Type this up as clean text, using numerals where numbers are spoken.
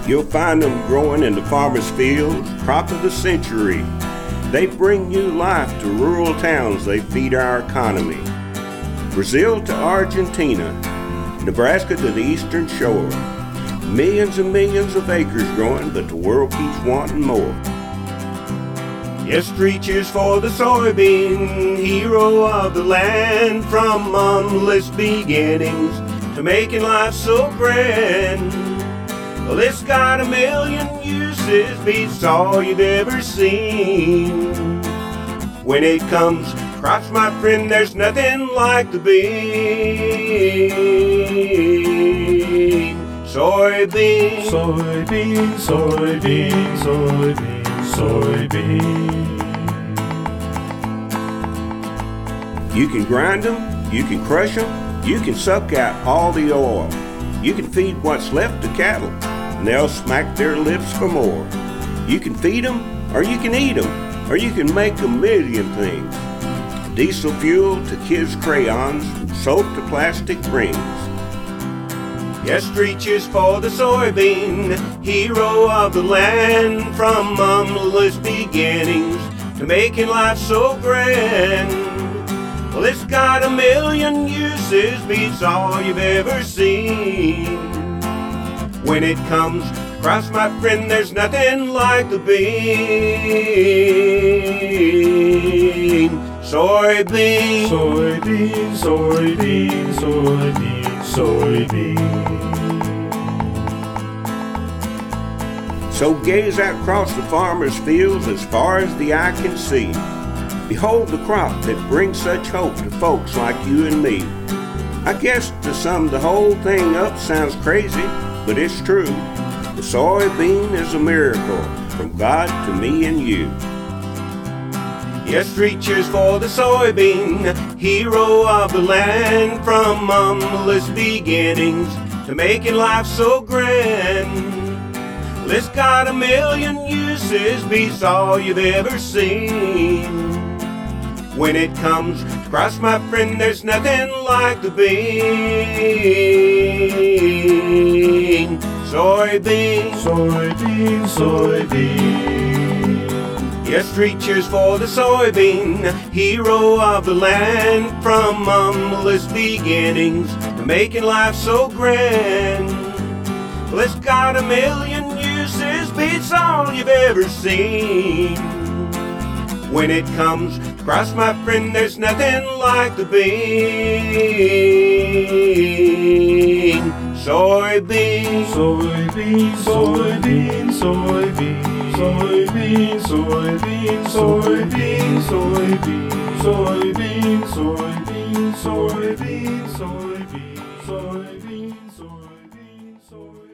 You'll find them growing in the farmer's fields, crop of the century. They bring new life to rural towns, they feed our economy. Brazil to Argentina, Nebraska to the eastern shore. Millions and millions of acres growing, but the world keeps wanting more. Yes, three cheers for the soybean, hero of the land, from humblest beginnings to making life so grand. Well, it's got a million uses, beats all you've ever seen. When it comes to crops, my friend, there's nothing like the bean. Soybean, soybean, soybean, soybean, soybean. You can grind them, you can crush them, you can suck out all the oil. You can feed what's left to cattle, and they'll smack their lips for more. You can feed them, or you can eat them, or you can make a million things. Diesel fuel to kids' crayons, from soap to plastic rings. Yes, three cheers for the soybean, hero of the land, from humblest beginnings to making life so grand. Well, it's got a million uses, beats all you've ever seen. When it comes to crops, my friend, there's nothing like the bean. Soybean, soybean, soybean, soybean, soybean. So gaze out across the farmer's fields as far as the eye can see. Behold the crop that brings such hope to folks like you and me. I guess to sum the whole thing up sounds crazy, but it's true. The soybean is a miracle from God to me and you. Yes, three cheers for the soybean, hero of the land, from humblest beginnings to making life so grand. Well, it's got a million uses, beats all you've ever seen. When it comes to crops, my friend, there's nothing like the bean. Soybean, soybean, soybean. Yes, three cheers for the soybean, hero of the land, from humblest beginnings to making life so grand. Well, it's got a million uses, beats all you've ever seen. When it comes to crops, my friend, there's nothing like the bean. Soybean, soybean, soybean, soybean, soybean, soybean, soybean, soybean, soybean, soybean, soybean, soybean, soybean, soybean, soybean.